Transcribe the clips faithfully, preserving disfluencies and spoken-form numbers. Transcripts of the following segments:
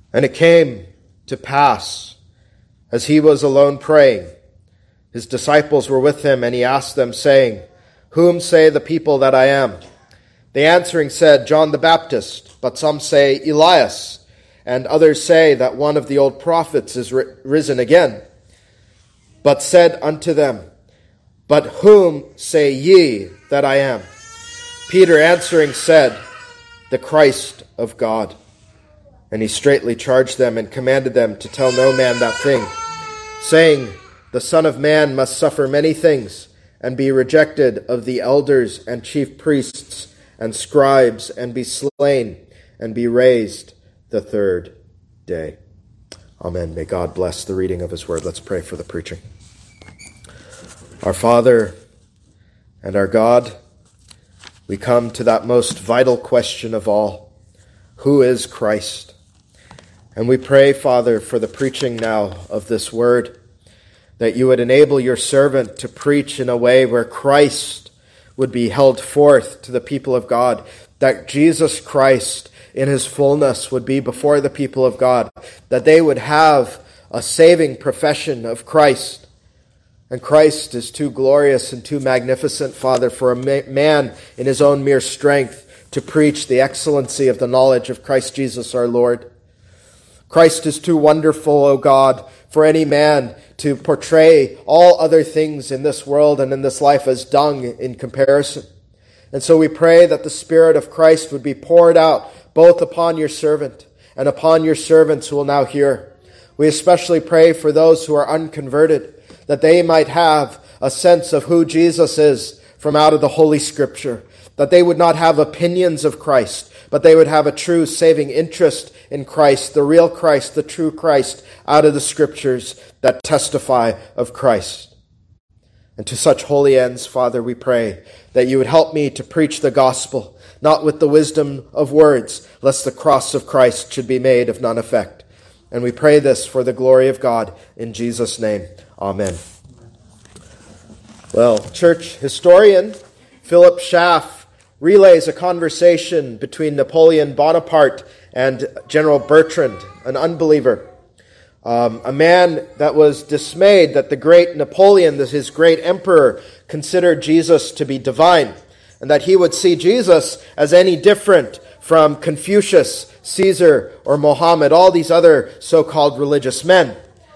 And it came to pass, as he was alone praying, his disciples were with him, and he asked them, saying, Whom say the people that I am? They answering said, John the Baptist, but some say Elias, and others say that one of the old prophets is ri- risen again. But said unto them, But whom say ye that I am? Peter answering said, The Christ of God. And he straitly charged them and commanded them to tell no man that thing, saying, The Son of Man must suffer many things, and be rejected of the elders and chief priests and scribes, and be slain, and be raised the third day. Amen. May God bless the reading of his word. Let's pray for the preaching. Our Father and our God, we come to that most vital question of all. Who is Christ? And we pray, Father, for the preaching now of this word, that you would enable your servant to preach in a way where Christ would be held forth to the people of God, that Jesus Christ in his fullness would be before the people of God, that they would have a saving profession of Christ. And Christ is too glorious and too magnificent, Father, for a man in his own mere strength to preach the excellency of the knowledge of Christ Jesus our Lord. Christ is too wonderful, O God, for any man to portray all other things in this world and in this life as dung in comparison. And so we pray that the Spirit of Christ would be poured out both upon your servant and upon your servants who will now hear. We especially pray for those who are unconverted, that they might have a sense of who Jesus is from out of the Holy Scripture, that they would not have opinions of Christ, but they would have a true saving interest in Christ, the real Christ, the true Christ, out of the Scriptures that testify of Christ. And to such holy ends, Father, we pray that you would help me to preach the gospel, not with the wisdom of words, lest the cross of Christ should be made of none effect. And we pray this for the glory of God, in Jesus' name. Amen. Well, church historian Philip Schaff relays a conversation between Napoleon Bonaparte and General Bertrand, an unbeliever. Um, a man that was dismayed that the great Napoleon, his great emperor, considered Jesus to be divine, and that he would see Jesus as any different from Confucius, Caesar, or Mohammed, all these other so-called religious men.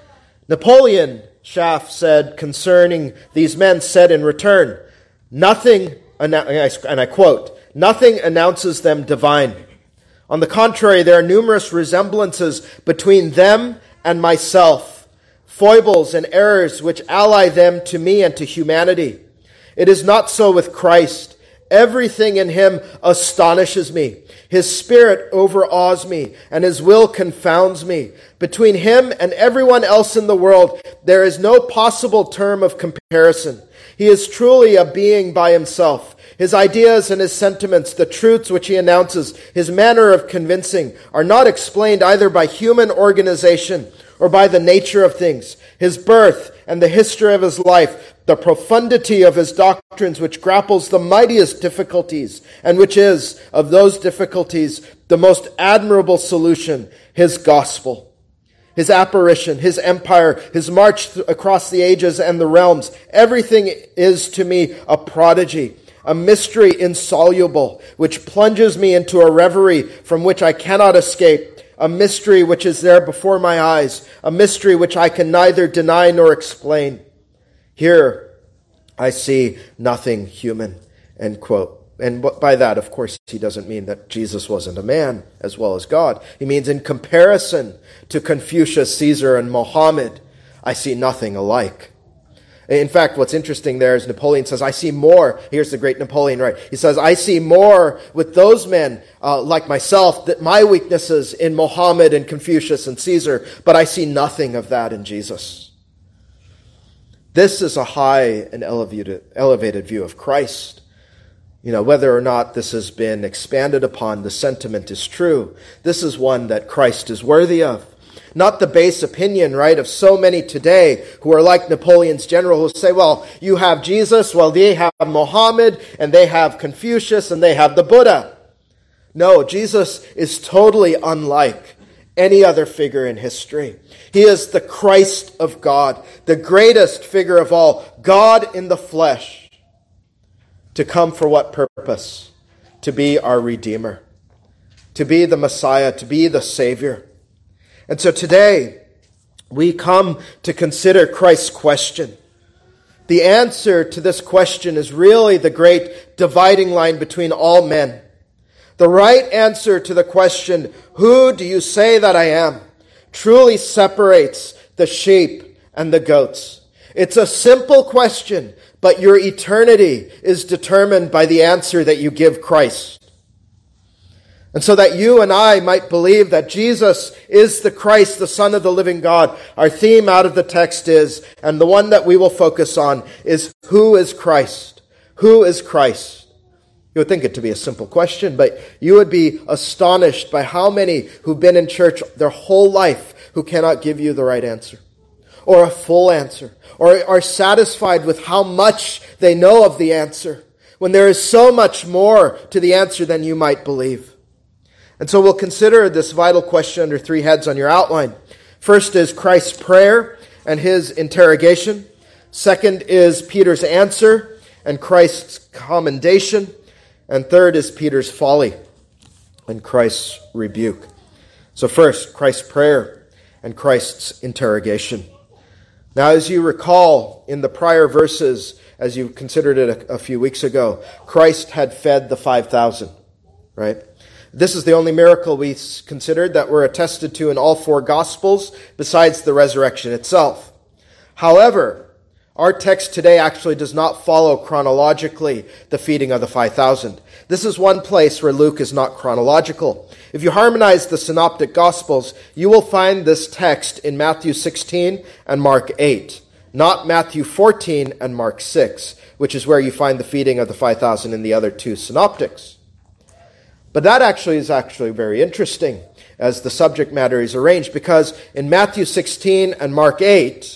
Napoleon, Schaff said concerning these men, said in return, nothing, and I quote, nothing announces them divine. On the contrary, there are numerous resemblances between them and myself, foibles and errors which ally them to me and to humanity. It is not so with Christ. Everything in him astonishes me. His spirit overawes me, and his will confounds me. Between him and everyone else in the world, there is no possible term of comparison. He is truly a being by himself. His ideas and his sentiments, the truths which he announces, his manner of convincing, are not explained either by human organization or by the nature of things. His birth and the history of his life, the profundity of his doctrines, which grapples the mightiest difficulties, and which is, of those difficulties, the most admirable solution, his gospel. His apparition, his empire, his march across the ages and the realms, everything is to me a prodigy, a mystery insoluble, which plunges me into a reverie from which I cannot escape, a mystery which is there before my eyes, a mystery which I can neither deny nor explain. Here I see nothing human, end quote. And by that, of course, he doesn't mean that Jesus wasn't a man as well as God. He means in comparison to Confucius, Caesar, and Mohammed, I see nothing alike. In fact, what's interesting there is Napoleon says, I see more. Here's the great Napoleon, right? He says, I see more with those men uh, like myself, that my weaknesses in Mohammed and Confucius and Caesar, but I see nothing of that in Jesus. This is a high and elevated, elevated view of Christ. You know, whether or not this has been expanded upon, the sentiment is true. This is one that Christ is worthy of. Not the base opinion, right, of so many today who are like Napoleon's general who say, well, you have Jesus, well, they have Mohammed, and they have Confucius, and they have the Buddha. No, Jesus is totally unlike any other figure in history. He is the Christ of God, the greatest figure of all, God in the flesh, to come for what purpose? To be our Redeemer, to be the Messiah, to be the Savior. And so today, we come to consider Christ's question. The answer to this question is really the great dividing line between all men. The right answer to the question, who do you say that I am, truly separates the sheep and the goats. It's a simple question, but your eternity is determined by the answer that you give Christ. And so that you and I might believe that Jesus is the Christ, the Son of the living God, our theme out of the text is, and the one that we will focus on is, who is Christ? Who is Christ? You would think it to be a simple question, but you would be astonished by how many who've been in church their whole life who cannot give you the right answer, or a full answer, or are satisfied with how much they know of the answer, when there is so much more to the answer than you might believe. And so we'll consider this vital question under three heads on your outline. First is Christ's prayer and his interrogation. Second is Peter's answer and Christ's commendation. And third is Peter's folly and Christ's rebuke. So first, Christ's prayer and Christ's interrogation. Now, as you recall in the prior verses, as you considered it a, a few weeks ago, Christ had fed the five thousand, right? This is the only miracle we considered that were attested to in all four Gospels besides the resurrection itself. However, our text today actually does not follow chronologically the feeding of the five thousand. This is one place where Luke is not chronological. If you harmonize the synoptic Gospels, you will find this text in Matthew sixteen and Mark eight, not Matthew fourteen and Mark six, which is where you find the feeding of the five thousand in the other two synoptics. But that actually is actually very interesting as the subject matter is arranged, because in Matthew sixteen and Mark eight,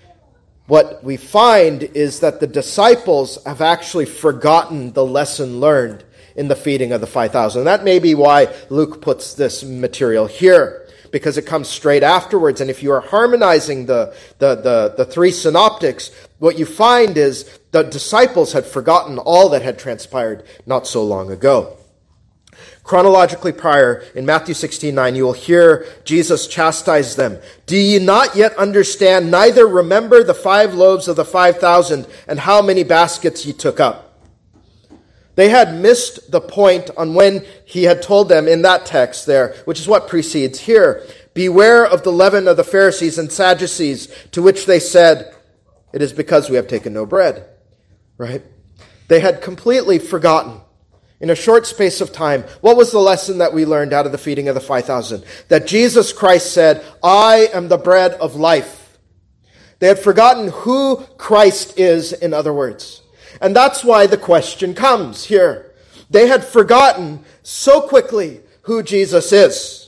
what we find is that the disciples have actually forgotten the lesson learned in the feeding of the five thousand. And that may be why Luke puts this material here, because it comes straight afterwards. And if you are harmonizing the, the, the, the three synoptics, what you find is the disciples had forgotten all that had transpired not so long ago. Chronologically prior, in Matthew sixteen nine, you will hear Jesus chastise them. Do ye not yet understand, neither remember the five loaves of the five thousand and how many baskets ye took up? They had missed the point on when he had told them in that text there, which is what precedes here. Beware of the leaven of the Pharisees and Sadducees, to which they said, it is because we have taken no bread. Right? They had completely forgotten. In a short space of time, what was the lesson that we learned out of the feeding of the five thousand? That Jesus Christ said, I am the bread of life. They had forgotten who Christ is, in other words. And that's why the question comes here. They had forgotten so quickly who Jesus is.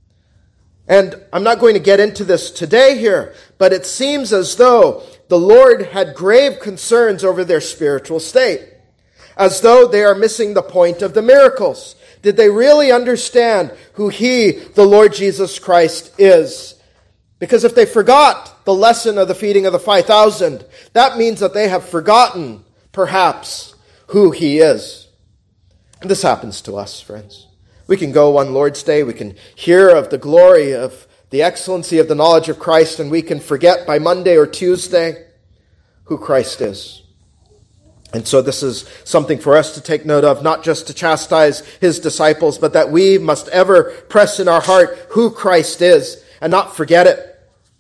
And I'm not going to get into this today here, but it seems as though the Lord had grave concerns over their spiritual state. As though they are missing the point of the miracles. Did they really understand who he, the Lord Jesus Christ, is? Because if they forgot the lesson of the feeding of the five thousand, that means that they have forgotten, perhaps, who he is. And this happens to us, friends. We can go one Lord's Day, we can hear of the glory of the excellency of the knowledge of Christ, and we can forget by Monday or Tuesday who Christ is. And so this is something for us to take note of, not just to chastise his disciples, but that we must ever press in our heart who Christ is and not forget it.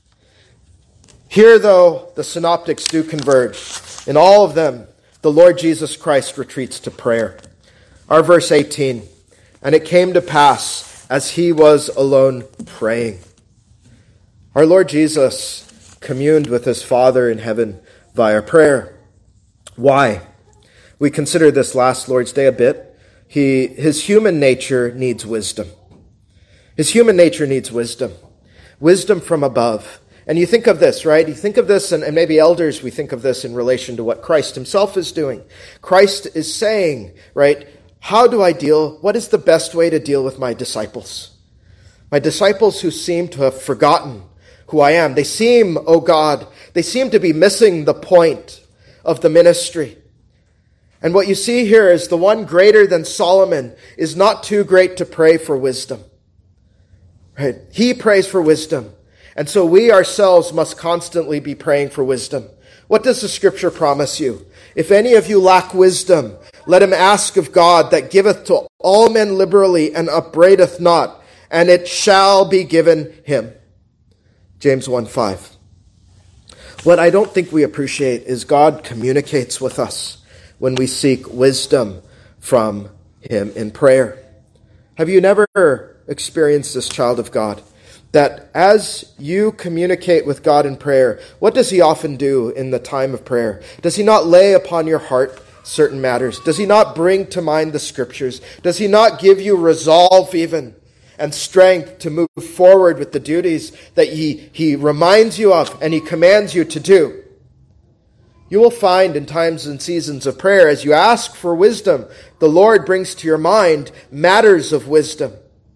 Here, though, the synoptics do converge. In all of them, the Lord Jesus Christ retreats to prayer. Our verse eighteen, and it came to pass as he was alone praying. Our Lord Jesus communed with his Father in heaven via prayer. Why? We considered this last Lord's Day a bit. He, his human nature needs wisdom. His human nature needs wisdom. Wisdom from above. And you think of this, right? You think of this, and, and maybe elders, we think of this in relation to what Christ himself is doing. Christ is saying, right, how do I deal, what is the best way to deal with my disciples? My disciples who seem to have forgotten who I am. They seem, oh God, they seem to be missing the point of the ministry. And what you see here is the one greater than Solomon is not too great to pray for wisdom. Right? He prays for wisdom. And so we ourselves must constantly be praying for wisdom. What does the scripture promise you? If any of you lack wisdom, let him ask of God that giveth to all men liberally and upbraideth not, and it shall be given him. James one five. What I don't think we appreciate is God communicates with us when we seek wisdom from him in prayer. Have you never experienced this, child of God? That as you communicate with God in prayer, what does he often do in the time of prayer? Does he not lay upon your heart certain matters? Does he not bring to mind the scriptures? Does he not give you resolve even and strength to move forward with the duties that he, he reminds you of and he commands you to do? You will find in times and seasons of prayer, as you ask for wisdom, the Lord brings to your mind matters of wisdom.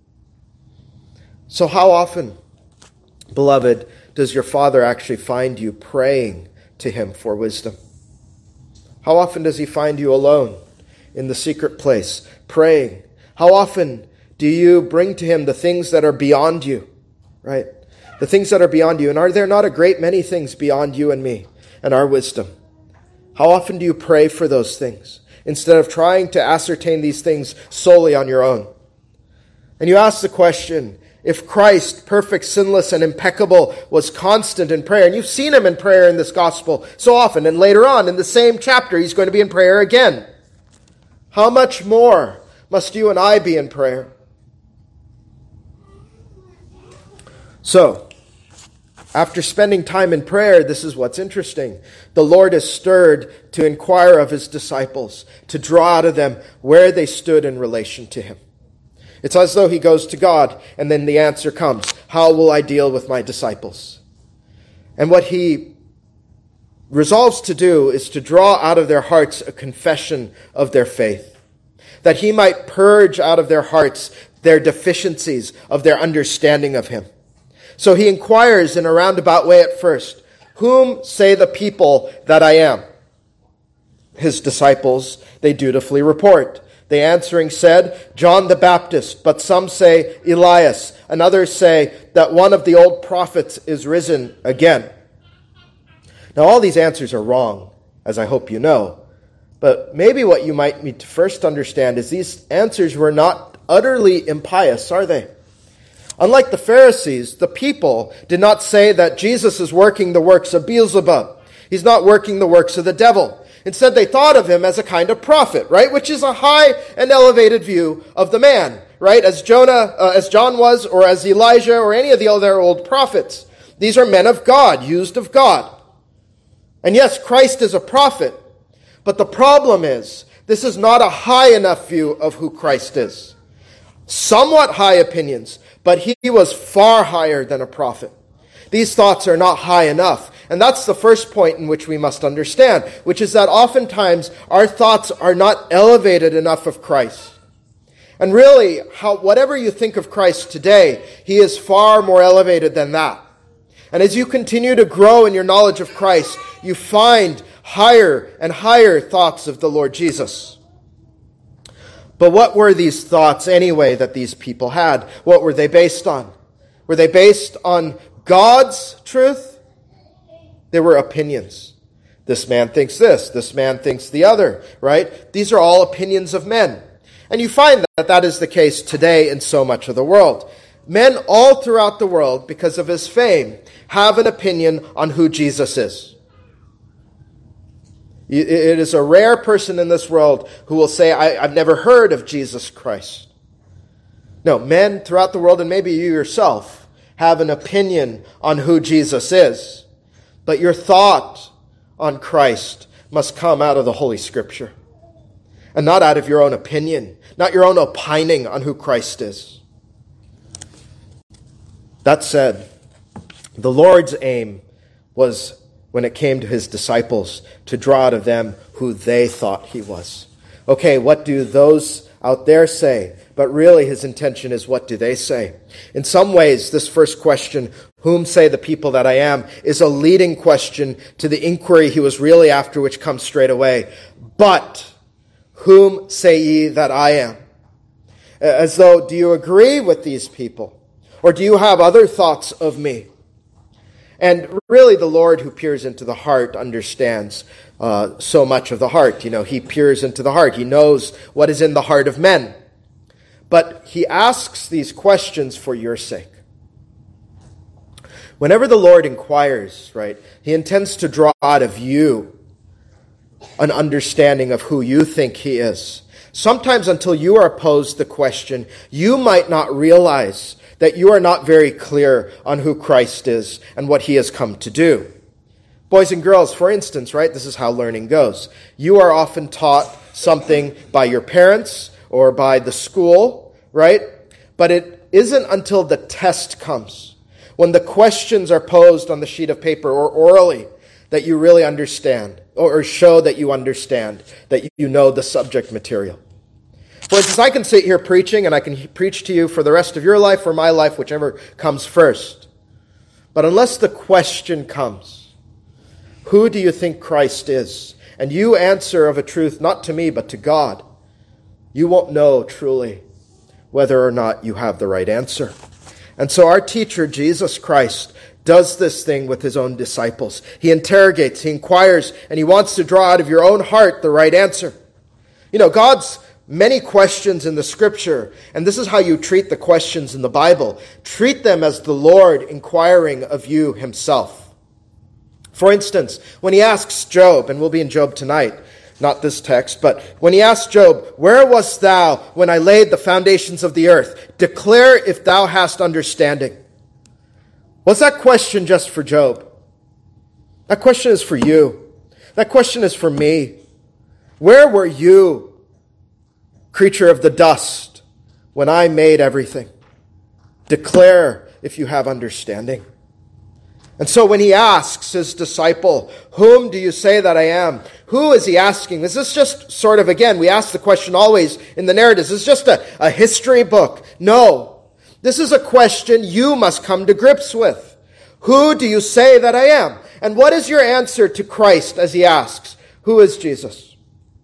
So how often, beloved, does your Father actually find you praying to him for wisdom? How often does he find you alone in the secret place, praying? How often do you bring to him the things that are beyond you, right? The things that are beyond you. And are there not a great many things beyond you and me and our wisdom? How often do you pray for those things instead of trying to ascertain these things solely on your own? And you ask the question, if Christ, perfect, sinless, and impeccable, was constant in prayer, and you've seen him in prayer in this gospel so often, and later on in the same chapter, he's going to be in prayer again. How much more must you and I be in prayer? So, after spending time in prayer, this is what's interesting. The Lord is stirred to inquire of his disciples, to draw out of them where they stood in relation to him. It's as though he goes to God, and then the answer comes, how will I deal with my disciples? And what he resolves to do is to draw out of their hearts a confession of their faith, that he might purge out of their hearts their deficiencies of their understanding of him. So he inquires in a roundabout way at first, whom say the people that I am? His disciples, they dutifully report. They answering said, John the Baptist, but some say Elias, and others say that one of the old prophets is risen again. Now all these answers are wrong, as I hope you know. But maybe what you might need to first understand is these answers were not utterly impious, are they? Unlike the Pharisees, the people did not say that Jesus is working the works of Beelzebub. He's not working the works of the devil. Instead, they thought of him as a kind of prophet, right? Which is a high and elevated view of the man, right? As Jonah, uh, as John was, or as Elijah, or any of the other old prophets. These are men of God, used of God. And yes, Christ is a prophet. But the problem is, this is not a high enough view of who Christ is. Somewhat high opinions, but he was far higher than a prophet. These thoughts are not high enough. And that's the first point in which we must understand, which is that oftentimes our thoughts are not elevated enough of Christ. And really, how, whatever you think of Christ today, he is far more elevated than that. And as you continue to grow in your knowledge of Christ, you find higher and higher thoughts of the Lord Jesus. But what were these thoughts anyway that these people had? What were they based on? Were they based on God's truth? There were opinions. This man thinks this. This man thinks the other, right? These are all opinions of men. And you find that that is the case today in so much of the world. Men all throughout the world, because of his fame, have an opinion on who Jesus is. It is a rare person in this world who will say, I, I've never heard of Jesus Christ. No, men throughout the world, and maybe you yourself, have an opinion on who Jesus is. But your thought on Christ must come out of the Holy Scripture. And not out of your own opinion, not your own opining on who Christ is. That said, the Lord's aim was, when it came to his disciples, to draw out of them who they thought he was. Okay, what do those out there say? But really his intention is, what do they say? In some ways, this first question, whom say the people that I am, is a leading question to the inquiry he was really after, which comes straight away. But whom say ye that I am? As though, do you agree with these people? Or do you have other thoughts of me? And really the Lord who peers into the heart understands uh, so much of the heart. You know, he peers into the heart. He knows what is in the heart of men. But he asks these questions for your sake. Whenever the Lord inquires, right, he intends to draw out of you an understanding of who you think he is. Sometimes until you are posed the question, you might not realize that you are not very clear on who Christ is and what he has come to do. Boys and girls, for instance, right, this is how learning goes. You are often taught something by your parents or by the school, right? But it isn't until the test comes, when the questions are posed on the sheet of paper or orally, that you really understand, or show that you understand, that you know the subject material. For instance, I can sit here preaching, and I can preach to you for the rest of your life or my life, whichever comes first. But unless the question comes, who do you think Christ is? And you answer of a truth not to me, but to God, you won't know truly whether or not you have the right answer. And so our teacher, Jesus Christ, does this thing with his own disciples. He interrogates, he inquires, and he wants to draw out of your own heart the right answer. You know, God's many questions in the Scripture, and this is how you treat the questions in the Bible. Treat them as the Lord inquiring of you himself. For instance, when he asks Job, and we'll be in Job tonight, not this text, but when he asks Job, where wast thou when I laid the foundations of the earth? Declare if thou hast understanding. Was that question just for Job? That question is for you. That question is for me. Where were you, creature of the dust, when I made everything? Declare if you have understanding. And so when he asks his disciple, whom do you say that I am? Who is he asking? Is this just sort of, again, we ask the question always in the narratives, is this just a, a history book? No. This is a question you must come to grips with. Who do you say that I am? And what is your answer to Christ as he asks, who is Jesus?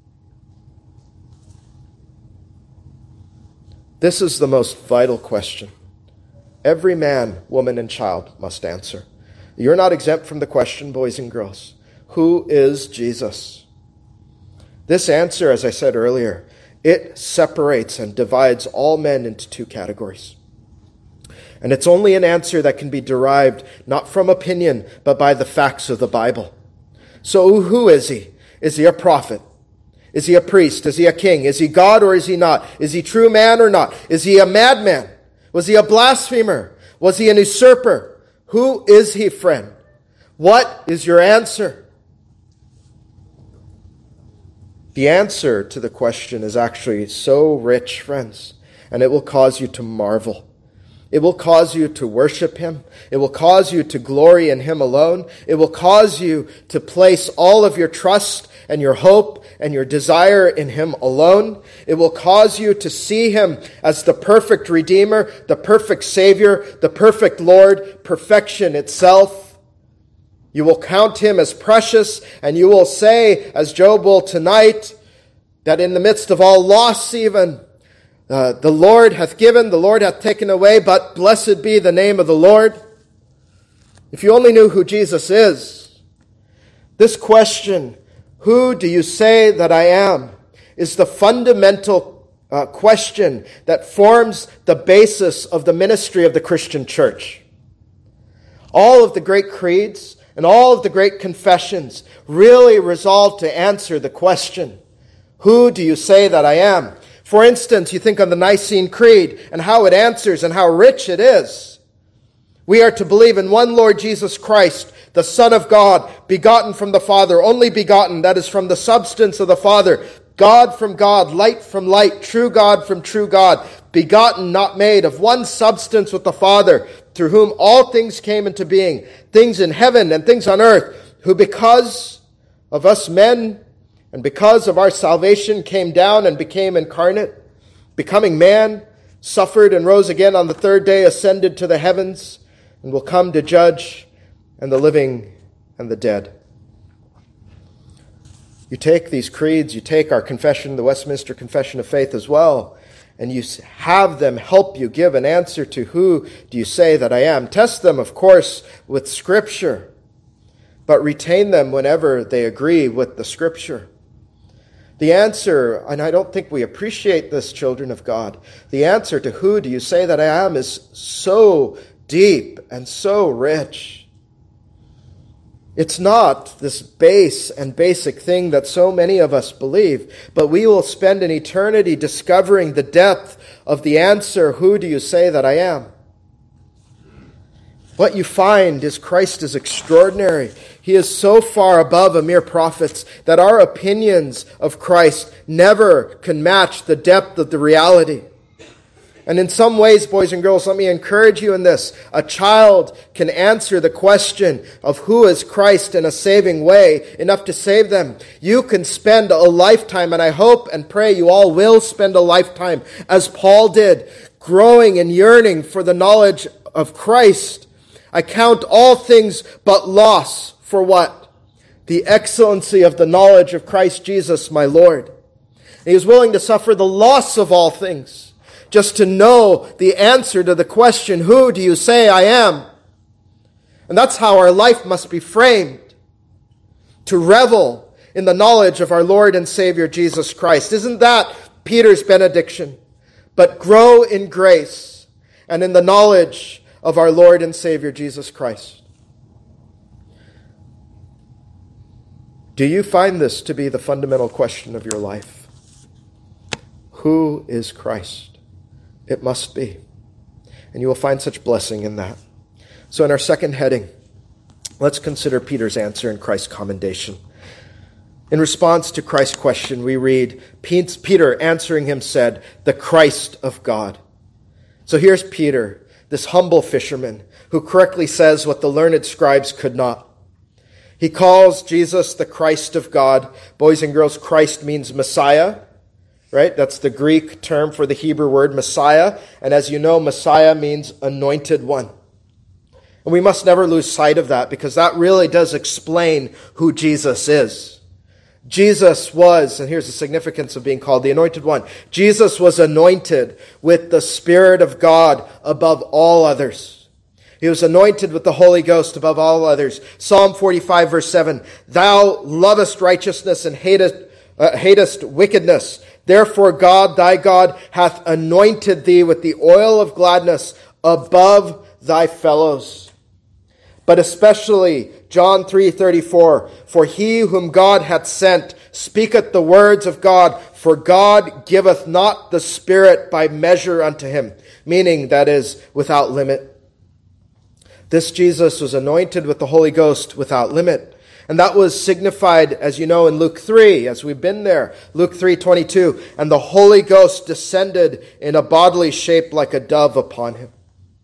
This is the most vital question. Every man, woman, and child must answer. You're not exempt from the question, boys and girls. Who is Jesus? This answer, as I said earlier, it separates and divides all men into two categories. And it's only an answer that can be derived not from opinion, but by the facts of the Bible. So who is he? Is he a prophet? Is he a priest? Is he a king? Is he God or is he not? Is he true man or not? Is he a madman? Was he a blasphemer? Was he an usurper? Who is he, friend? What is your answer? The answer to the question is actually so rich, friends, and it will cause you to marvel. It will cause you to worship him. It will cause you to glory in him alone. It will cause you to place all of your trust and your hope and your desire in him alone. It will cause you to see him as the perfect Redeemer, the perfect Savior, the perfect Lord, perfection itself. You will count him as precious, and you will say, as Job will tonight, that in the midst of all loss even, Uh, the Lord hath given, the Lord hath taken away, but blessed be the name of the Lord. If you only knew who Jesus is. This question, who do you say that I am, is the fundamental uh, question that forms the basis of the ministry of the Christian church. All of the great creeds and all of the great confessions really resolve to answer the question, who do you say that I am? For instance, you think on the Nicene Creed and how it answers and how rich it is. We are to believe in one Lord Jesus Christ, the Son of God, begotten from the Father, only begotten, that is from the substance of the Father, God from God, light from light, true God from true God, begotten, not made, of one substance with the Father, through whom all things came into being, things in heaven and things on earth, who because of us men and because of our salvation came down and became incarnate, becoming man, suffered and rose again on the third day, ascended to the heavens, and will come to judge and the living and the dead. You take these creeds, you take our confession, the Westminster Confession of Faith as well, and you have them help you give an answer to who do you say that I am. Test them, of course, with Scripture, but retain them whenever they agree with the Scripture. The answer, and I don't think we appreciate this, children of God, the answer to who do you say that I am is so deep and so rich. It's not this base and basic thing that so many of us believe, but we will spend an eternity discovering the depth of the answer, who do you say that I am? What you find is Christ is extraordinary. He is so far above a mere prophet that our opinions of Christ never can match the depth of the reality. And in some ways, boys and girls, let me encourage you in this. A child can answer the question of who is Christ in a saving way enough to save them. You can spend a lifetime, and I hope and pray you all will spend a lifetime, as Paul did, growing and yearning for the knowledge of Christ. I count all things but loss for what? The excellency of the knowledge of Christ Jesus, my Lord. And he was willing to suffer the loss of all things, just to know the answer to the question, who do you say I am? And that's how our life must be framed, to revel in the knowledge of our Lord and Savior Jesus Christ. Isn't that Peter's benediction? But grow in grace and in the knowledge of our Lord and Savior Jesus Christ. Do you find this to be the fundamental question of your life? Who is Christ? It must be. And you will find such blessing in that. So in our second heading, let's consider Peter's answer in Christ's commendation. In response to Christ's question, we read, Peter answering him said, the Christ of God. So here's Peter, this humble fisherman, who correctly says what the learned scribes could not. He calls Jesus the Christ of God. Boys and girls, Christ means Messiah, right? That's the Greek term for the Hebrew word Messiah. And as you know, Messiah means anointed one. And we must never lose sight of that, because that really does explain who Jesus is. Jesus was, and here's the significance of being called the Anointed One. Jesus was anointed with the Spirit of God above all others. He was anointed with the Holy Ghost above all others. Psalm forty-five, verse seven, Thou lovest righteousness and hatest, uh, hatest wickedness. Therefore God, thy God, hath anointed thee with the oil of gladness above thy fellows. But especially John three thirty-four, For he whom God hath sent speaketh the words of God, for God giveth not the Spirit by measure unto him. Meaning, that is, without limit. This Jesus was anointed with the Holy Ghost without limit. And that was signified, as you know, in Luke three, as we've been there. Luke three twenty-two, And the Holy Ghost descended in a bodily shape like a dove upon him.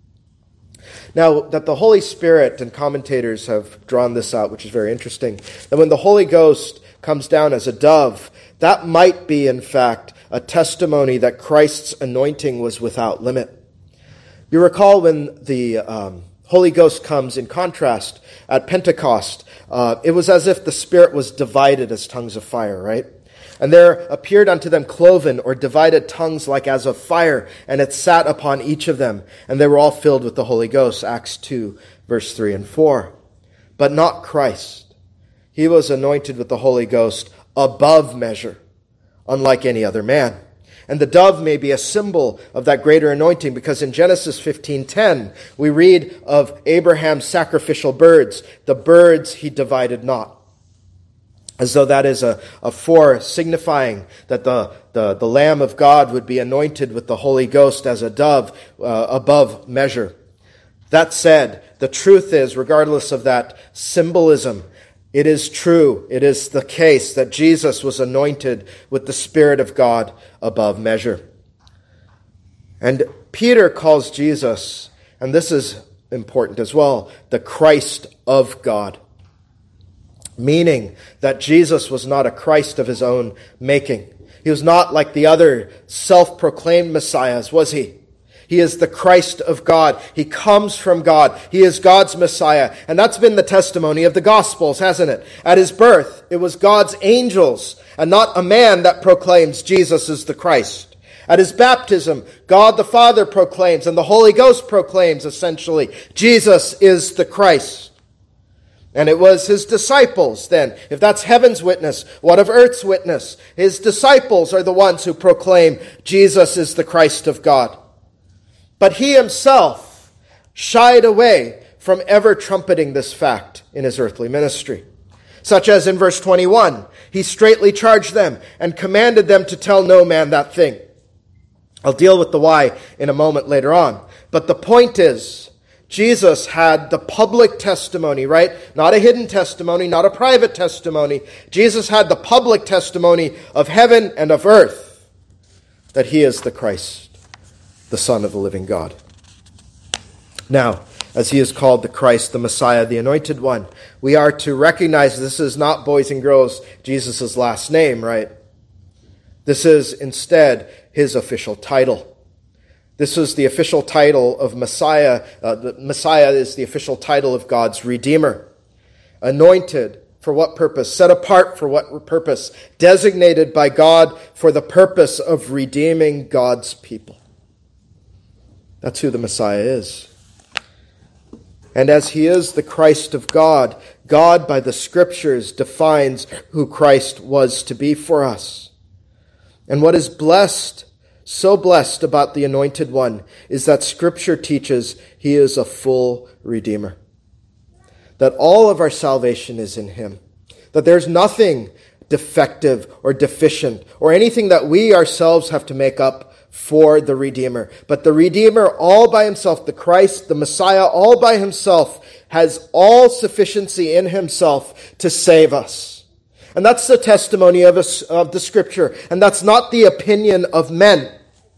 Now, that the Holy Spirit, and commentators have drawn this out, which is very interesting, that when the Holy Ghost comes down as a dove, that might be, in fact, a testimony that Christ's anointing was without limit. You recall when the um, Holy Ghost comes in contrast at Pentecost, uh, it was as if the Spirit was divided as tongues of fire, right? And there appeared unto them cloven or divided tongues like as of fire, and it sat upon each of them, and they were all filled with the Holy Ghost. Acts two, verse three and four. But not Christ. He was anointed with the Holy Ghost above measure, unlike any other man. And the dove may be a symbol of that greater anointing, because in Genesis fifteen ten, we read of Abraham's sacrificial birds. The birds he divided not. As though that is a, a fore signifying that the, the, the Lamb of God would be anointed with the Holy Ghost as a dove uh, above measure. That said, the truth is, regardless of that symbolism, it is true, it is the case that Jesus was anointed with the Spirit of God above measure. And Peter calls Jesus, and this is important as well, the Christ of God. meaning that Jesus was not a Christ of his own making. He was not like the other self-proclaimed messiahs, was he? He is the Christ of God. He comes from God. He is God's Messiah. And that's been the testimony of the Gospels, hasn't it? At his birth, it was God's angels and not a man that proclaims Jesus is the Christ. At his baptism, God the Father proclaims and the Holy Ghost proclaims, essentially, Jesus is the Christ. And it was his disciples then. If that's heaven's witness, what of earth's witness? His disciples are the ones who proclaim Jesus is the Christ of God. But he himself shied away from ever trumpeting this fact in his earthly ministry. Such as in verse twenty-one, he straitly charged them and commanded them to tell no man that thing. I'll deal with the why in a moment later on. But the point is, Jesus had the public testimony, right? Not a hidden testimony, not a private testimony. Jesus had the public testimony of heaven and of earth that he is the Christ, the Son of the living God. Now, as he is called the Christ, the Messiah, the Anointed One, we are to recognize this is not, boys and girls, Jesus' last name, right? This is instead his official title. This is the official title of Messiah. Uh, the Messiah is the official title of God's Redeemer. Anointed for what purpose? Set apart for what purpose? Designated by God for the purpose of redeeming God's people. That's who the Messiah is. And as he is the Christ of God, God by the Scriptures defines who Christ was to be for us. And what is blessed, so blessed about the Anointed One is that Scripture teaches he is a full Redeemer. That all of our salvation is in him. That there's nothing defective or deficient or anything that we ourselves have to make up for the Redeemer. But the Redeemer all by himself, the Christ, the Messiah all by himself, has all sufficiency in himself to save us. And that's the testimony of, us, of the Scripture. And that's not the opinion of men.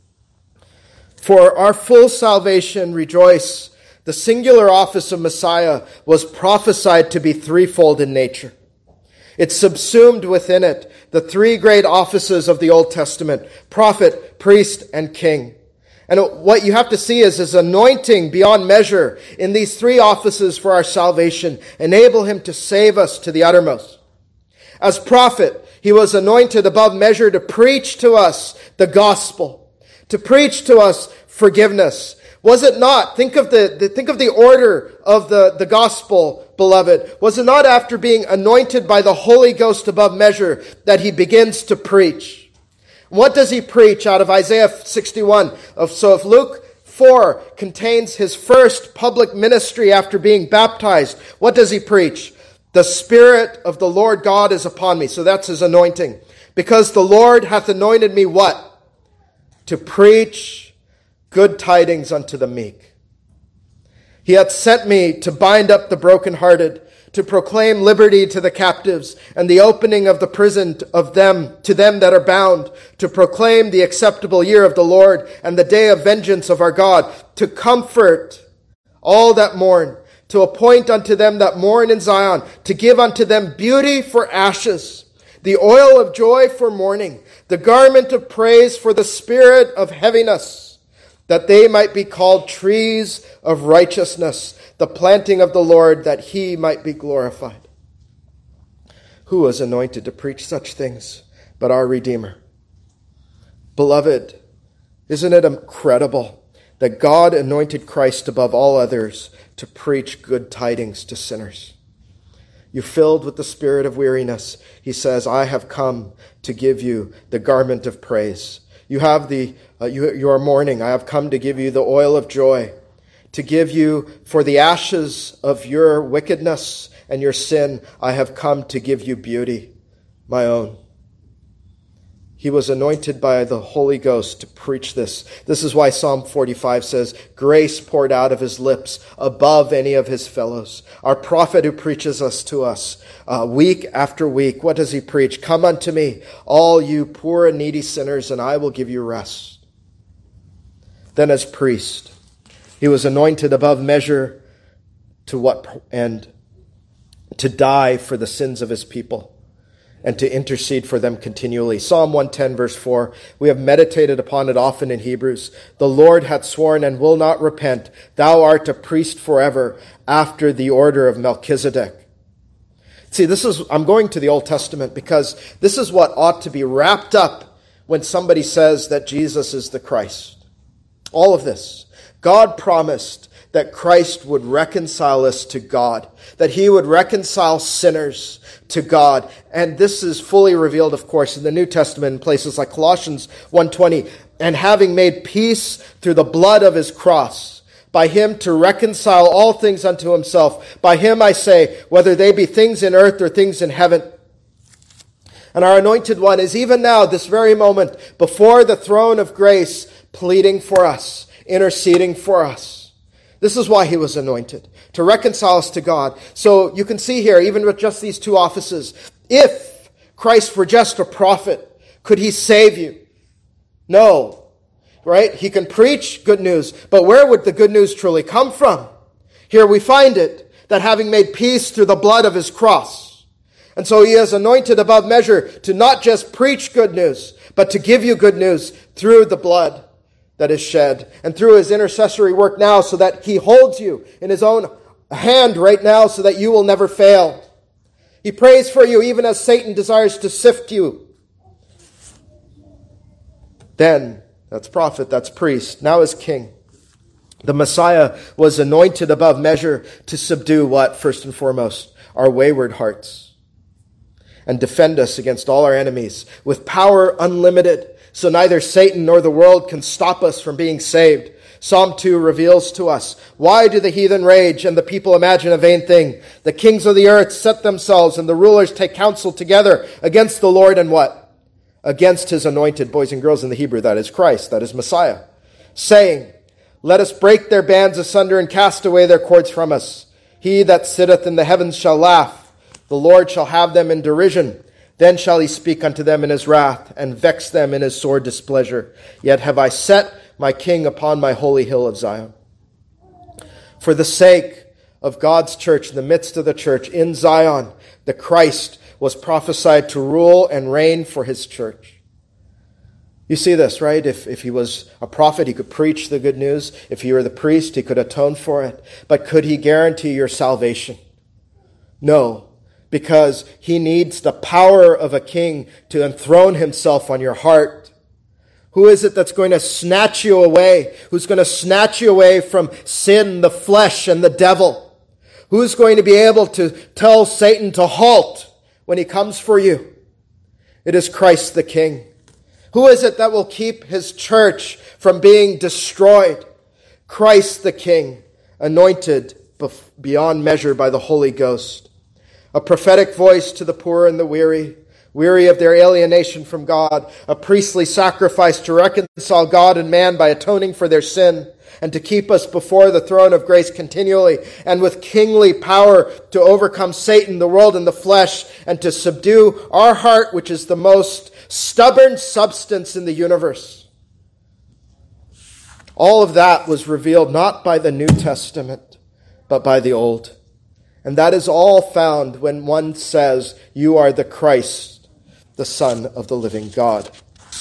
For our full salvation, rejoice, the singular office of Messiah was prophesied to be threefold in nature. It subsumed within it the three great offices of the Old Testament: prophet, priest, and king. And what you have to see is his anointing beyond measure in these three offices for our salvation enable him to save us to the uttermost. As prophet, he was anointed above measure to preach to us the gospel, to preach to us forgiveness. Was it not? Think of the, the think of the order of the, the gospel, beloved. Was it not after being anointed by the Holy Ghost above measure that he begins to preach? What does he preach out of Isaiah sixty-one? So if Luke four contains his first public ministry after being baptized, what does he preach? The Spirit of the Lord God is upon me. So that's his anointing. Because the Lord hath anointed me what? To preach good tidings unto the meek. He hath sent me to bind up the brokenhearted, to proclaim liberty to the captives, and the opening of the prison of them to them that are bound, to proclaim the acceptable year of the Lord and the day of vengeance of our God, to comfort all that mourn, to appoint unto them that mourn in Zion, to give unto them beauty for ashes, the oil of joy for mourning, the garment of praise for the spirit of heaviness, that they might be called trees of righteousness, the planting of the Lord, that he might be glorified. Who was anointed to preach such things but our Redeemer? Beloved, isn't it incredible that God anointed Christ above all others to preach good tidings to sinners? You filled with the spirit of weariness, he says, I have come to give you the garment of praise. You have the, uh, you, you are mourning. I have come to give you the oil of joy, to give you for the ashes of your wickedness and your sin. I have come to give you beauty, my own. He was anointed by the Holy Ghost to preach this. This is why Psalm forty-five says, grace poured out of his lips above any of his fellows. Our prophet who preaches us to us uh, week after week. What does he preach? Come unto me, all you poor and needy sinners, and I will give you rest. Then as priest, he was anointed above measure to what end? to die for the sins of his people, and to intercede for them continually. Psalm one ten, verse four, we have meditated upon it often in Hebrews. The Lord hath sworn and will not repent. Thou art a priest forever after the order of Melchizedek. See, this is, I'm going to the Old Testament because this is what ought to be wrapped up when somebody says that Jesus is the Christ. All of this. God promised that Christ would reconcile us to God, that he would reconcile sinners to God. And this is fully revealed, of course, in the New Testament in places like Colossians one twenty. And having made peace through the blood of his cross, by him to reconcile all things unto himself. By him, I say, whether they be things in earth or things in heaven. And our anointed one is even now, this very moment, before the throne of grace, pleading for us, interceding for us. This is why he was anointed, to reconcile us to God. So you can see here, even with just these two offices, if Christ were just a prophet, could he save you? No. Right? He can preach good news, but where would the good news truly come from? Here we find it, that having made peace through the blood of his cross. And so he is anointed above measure to not just preach good news, but to give you good news through the blood that is shed, and through his intercessory work now, so that he holds you in his own hand right now so that you will never fail. He prays for you even as Satan desires to sift you. Then, that's prophet, that's priest, now is king. The Messiah was anointed above measure to subdue what? First and foremost, our wayward hearts, and defend us against all our enemies with power unlimited, so neither Satan nor the world can stop us from being saved. Psalm two reveals to us, why do the heathen rage and the people imagine a vain thing? The kings of the earth set themselves and the rulers take counsel together against the Lord and what? Against his anointed, boys and girls in the Hebrew, that is Christ, that is Messiah, saying, let us break their bands asunder and cast away their cords from us. He that sitteth in the heavens shall laugh. The Lord shall have them in derision. Then shall he speak unto them in his wrath, and vex them in his sore displeasure. Yet have I set my king upon my holy hill of Zion. For the sake of God's church, in the midst of the church, in Zion, the Christ was prophesied to rule and reign for his church. You see this, right? If, if he was a prophet, he could preach the good news. If he were the priest, he could atone for it. But could he guarantee your salvation? No, because he needs the power of a king to enthrone himself on your heart. Who is it that's going to snatch you away? Who's going to snatch you away from sin, the flesh, and the devil? Who's going to be able to tell Satan to halt when he comes for you? It is Christ the King. Who is it that will keep his church from being destroyed? Christ the King, anointed beyond measure by the Holy Ghost. A prophetic voice to the poor and the weary, weary of their alienation from God. A priestly sacrifice to reconcile God and man by atoning for their sin, and to keep us before the throne of grace continually, and with kingly power to overcome Satan, the world, and the flesh, and to subdue our heart, which is the most stubborn substance in the universe. All of that was revealed not by the New Testament, but by the Old. And that is all found when one says, you are the Christ, the Son of the living God.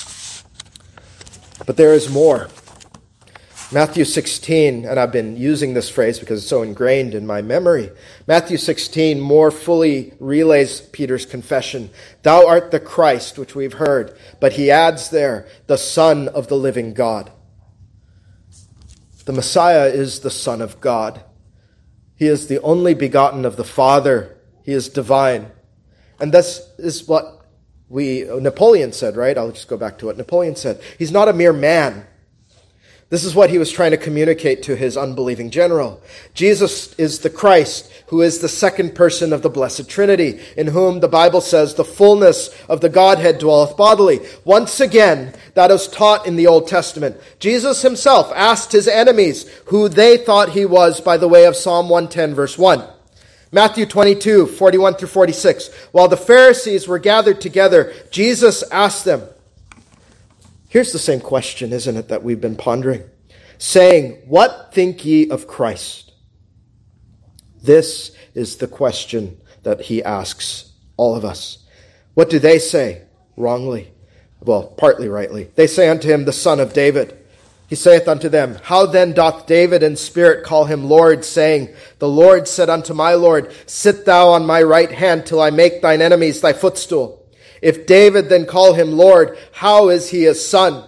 But there is more. Matthew sixteen, and I've been using this phrase because it's so ingrained in my memory. Matthew sixteen more fully relays Peter's confession. Thou art the Christ, which we've heard. But he adds there, the Son of the living God. The Messiah is the Son of God. He is the only begotten of the Father. He is divine. And this is what we Napoleon said, right? I'll just go back to what Napoleon said. He's not a mere man. This is what he was trying to communicate to his unbelieving general. Jesus is the Christ, who is the second person of the Blessed Trinity, in whom the Bible says the fullness of the Godhead dwelleth bodily. Once again, that is taught in the Old Testament. Jesus himself asked his enemies who they thought he was by the way of Psalm one ten, verse one. Matthew twenty-two, forty-one through forty-six. While the Pharisees were gathered together, Jesus asked them, here's the same question, isn't it, that we've been pondering, saying, what think ye of Christ? This is the question that he asks all of us. What do they say? Wrongly. Well, partly rightly. They say unto him, the Son of David. He saith unto them, How then doth David in spirit call him Lord, saying, The Lord said unto my Lord, Sit thou on my right hand till I make thine enemies thy footstool. If David then call him Lord, how is he his son?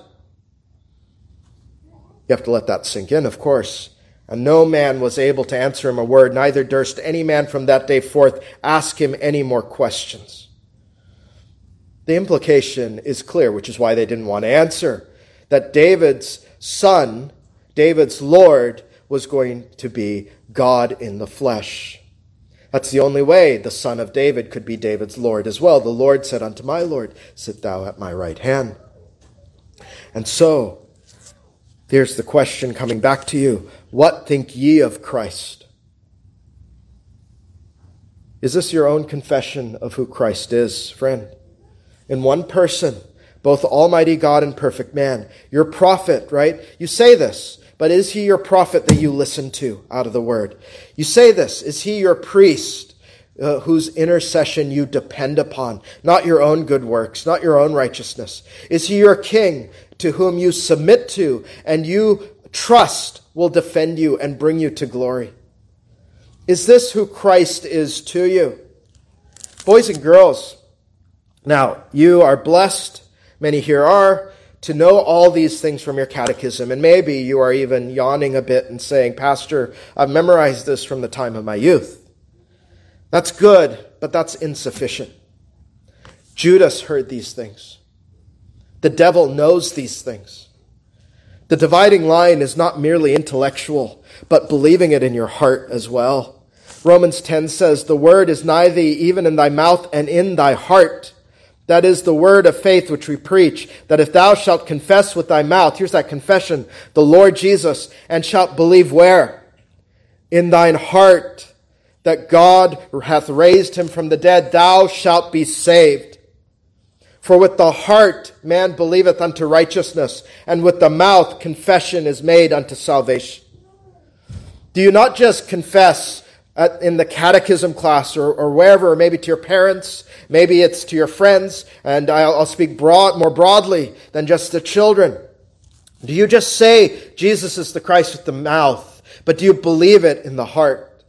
You have to let that sink in, of course. And no man was able to answer him a word, neither durst any man from that day forth ask him any more questions. The implication is clear, which is why they didn't want to answer, that David's son, David's Lord, was going to be God in the flesh. That's the only way the son of David could be David's Lord as well. The Lord said unto my Lord, Sit thou at my right hand. And so, here's the question coming back to you. What think ye of Christ? Is this your own confession of who Christ is, friend? In one person, both Almighty God and perfect man. Your prophet, right? You say this, but is he your prophet that you listen to out of the word? You say this, is he your priest uh, whose intercession you depend upon? Not your own good works, not your own righteousness. Is he your king to whom you submit to and you trust will defend you and bring you to glory? Is this who Christ is to you? Boys and girls, now you are blessed, many here are, to know all these things from your catechism. And maybe you are even yawning a bit and saying, Pastor, I've memorized this from the time of my youth. That's good, but that's insufficient. Judas heard these things. The devil knows these things. The dividing line is not merely intellectual, but believing it in your heart as well. Romans ten says, The word is nigh thee, even in thy mouth and in thy heart. That is the word of faith which we preach, that if thou shalt confess with thy mouth, here's that confession, the Lord Jesus, and shalt believe where? In thine heart, that God hath raised him from the dead, thou shalt be saved. For with the heart man believeth unto righteousness, and with the mouth confession is made unto salvation. Do you not just confess At, in the catechism class or, or wherever, or maybe to your parents, maybe it's to your friends, and I'll, I'll speak broad, more broadly than just the children. Do you just say Jesus is the Christ with the mouth, but do you believe it in the heart?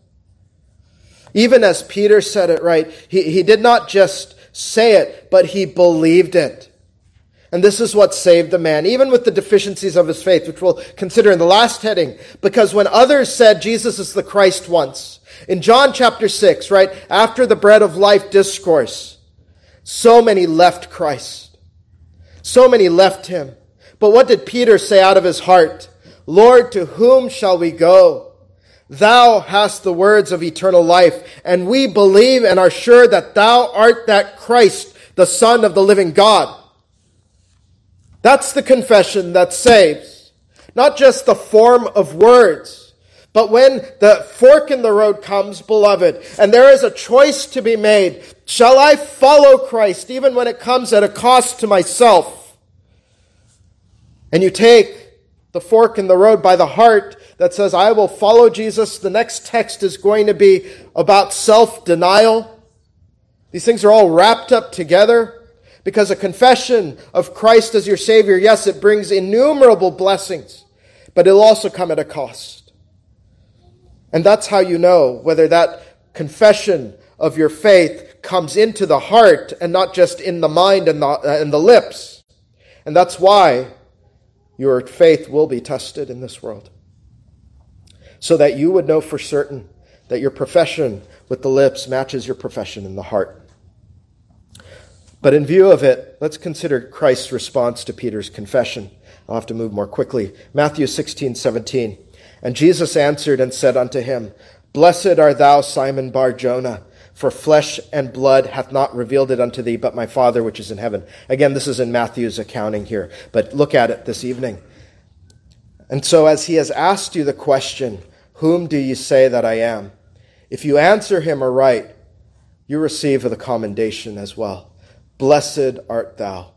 Even as Peter said it, right, he, he did not just say it, but he believed it. And this is what saved the man, even with the deficiencies of his faith, which we'll consider in the last heading. Because when others said Jesus is the Christ once, in John chapter six, right, after the bread of life discourse, so many left Christ. So many left him. But what did Peter say out of his heart? Lord, to whom shall we go? Thou hast the words of eternal life, and we believe and are sure that thou art that Christ, the Son of the living God. That's the confession that saves. Not just the form of words, but when the fork in the road comes, beloved, and there is a choice to be made, shall I follow Christ even when it comes at a cost to myself? And you take the fork in the road by the heart that says, I will follow Jesus. The next text is going to be about self-denial. These things are all wrapped up together. Because a confession of Christ as your Savior, yes, it brings innumerable blessings, but it'll also come at a cost. And that's how you know whether that confession of your faith comes into the heart and not just in the mind and the, uh, and the lips. And that's why your faith will be tested in this world. So that you would know for certain that your profession with the lips matches your profession in the heart. But in view of it, let's consider Christ's response to Peter's confession. I'll have to move more quickly. Matthew sixteen seventeen. And Jesus answered and said unto him, Blessed art thou, Simon Bar-Jonah, for flesh and blood hath not revealed it unto thee, but my Father which is in heaven. Again, this is in Matthew's accounting here, but look at it this evening. And so as he has asked you the question, whom do you say that I am? If you answer him aright, you receive the commendation as well. Blessed art thou.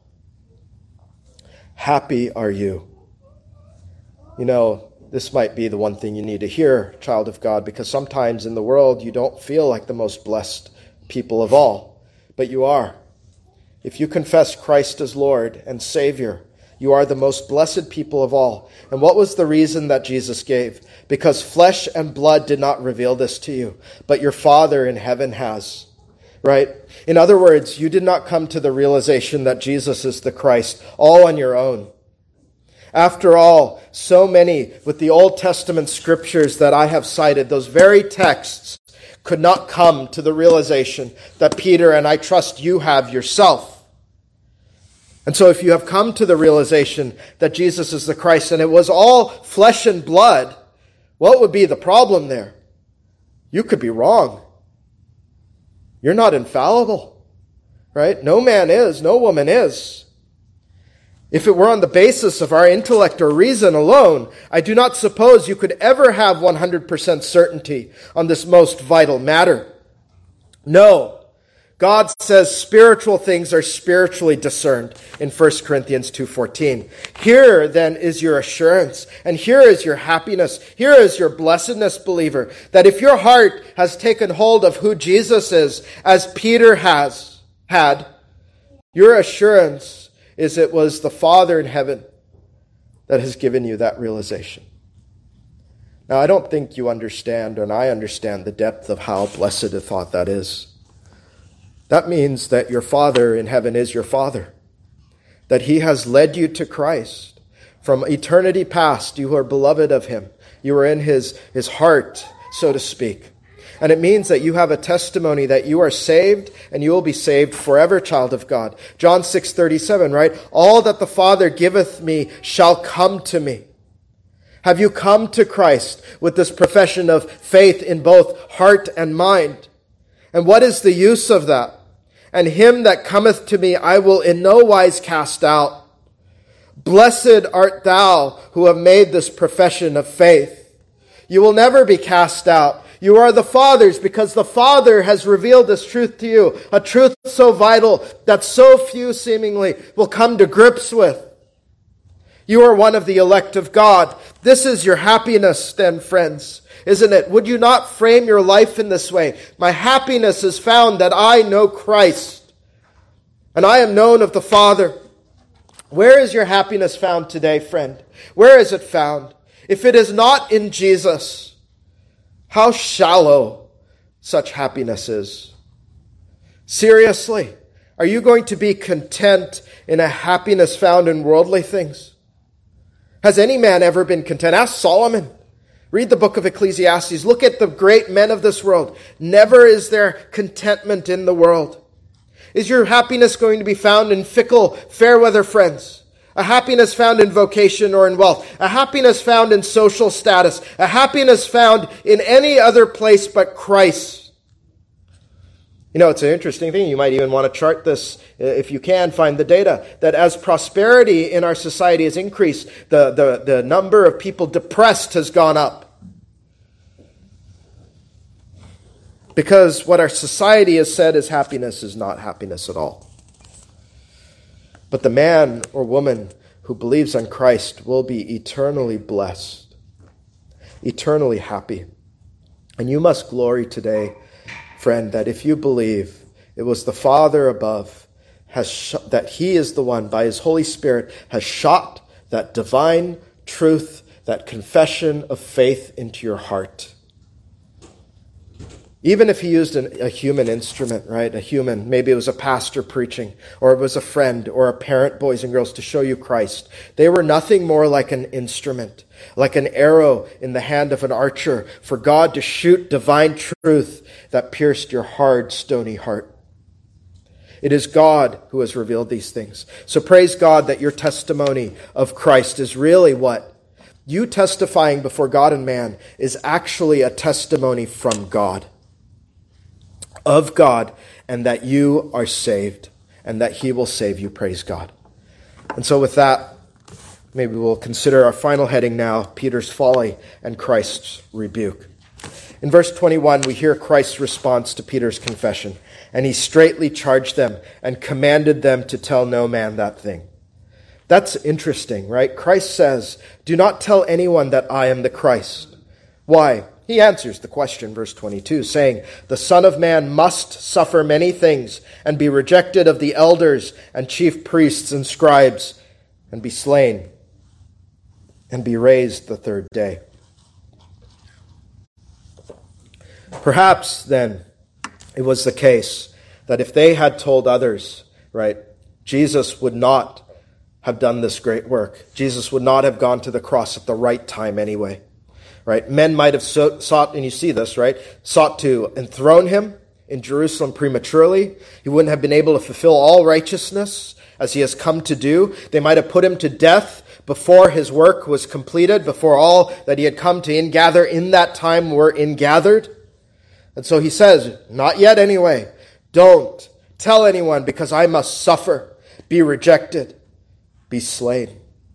Happy are you. You know, this might be the one thing you need to hear, child of God, because sometimes in the world you don't feel like the most blessed people of all, but you are. If you confess Christ as Lord and Savior, you are the most blessed people of all. And what was the reason that Jesus gave? Because flesh and blood did not reveal this to you, but your Father in heaven has. Right? In other words, you did not come to the realization that Jesus is the Christ all on your own. After all, so many with the Old Testament scriptures that I have cited, those very texts, could not come to the realization that Peter and I trust you have yourself. And so if you have come to the realization that Jesus is the Christ and it was all flesh and blood, what would be the problem there? You could be wrong. You're not infallible, right? No man is, no woman is. If it were on the basis of our intellect or reason alone, I do not suppose you could ever have one hundred percent certainty on this most vital matter. No. God says spiritual things are spiritually discerned in First Corinthians two fourteen. Here, then, is your assurance, and here is your happiness. Here is your blessedness, believer, that if your heart has taken hold of who Jesus is, as Peter has had, your assurance is it was the Father in heaven that has given you that realization. Now, I don't think you understand, and I understand the depth of how blessed a thought that is. That means that your Father in heaven is your Father, that he has led you to Christ. From eternity past, you are beloved of him. You are in his, his heart, so to speak. And it means that you have a testimony that you are saved and you will be saved forever, child of God. John six thirty-seven, right? All that the Father giveth me shall come to me. Have you come to Christ with this profession of faith in both heart and mind? And what is the use of that? And him that cometh to me I will in no wise cast out. Blessed art thou who have made this profession of faith. You will never be cast out. You are the Father's because the Father has revealed this truth to you. A truth so vital that so few seemingly will come to grips with. You are one of the elect of God. This is your happiness then, friends. Isn't it? Would you not frame your life in this way? My happiness is found that I know Christ, and I am known of the Father. Where is your happiness found today, friend? Where is it found? If it is not in Jesus, how shallow such happiness is. Seriously, are you going to be content in a happiness found in worldly things? Has any man ever been content? Ask Solomon. Read the book of Ecclesiastes. Look at the great men of this world. Never is there contentment in the world. Is your happiness going to be found in fickle, fair weather friends? A happiness found in vocation or in wealth? A happiness found in social status? A happiness found in any other place but Christ? You know, it's an interesting thing. You might even want to chart this, if you can, find the data, that as prosperity in our society has increased, the, the, the number of people depressed has gone up. Because what our society has said is happiness is not happiness at all. But the man or woman who believes on Christ will be eternally blessed, eternally happy. And you must glory today, friend, that if you believe it was the Father above, has sh- that he is the one, by his Holy Spirit, has shot that divine truth, that confession of faith into your heart. Even if he used an, a human instrument, right? A human, maybe it was a pastor preaching, or it was a friend or a parent, boys and girls, to show you Christ. They were nothing more like an instrument, like an arrow in the hand of an archer for God to shoot divine truth that pierced your hard, stony heart. It is God who has revealed these things. So praise God that your testimony of Christ is really what? You testifying before God and man is actually a testimony from God, of God, and that you are saved and that he will save you. Praise God. And so with that, maybe we'll consider our final heading now, Peter's folly and Christ's rebuke. In verse twenty-one, we hear Christ's response to Peter's confession. And he straitly charged them and commanded them to tell no man that thing. That's interesting, right? Christ says, do not tell anyone that I am the Christ. Why? He answers the question, verse twenty-two, saying, "The Son of Man must suffer many things and be rejected of the elders and chief priests and scribes and be slain and be raised the third day." Perhaps then it was the case that if they had told others, right, Jesus would not have done this great work. Jesus would not have gone to the cross at the right time anyway, right? Men might have so, sought, and you see this, right, sought to enthrone him in Jerusalem prematurely. He wouldn't have been able to fulfill all righteousness as he has come to do. They might have put him to death before his work was completed, before all that he had come to ingather in that time were ingathered. And so he says, not yet anyway. Don't tell anyone, because I must suffer, be rejected, be slain.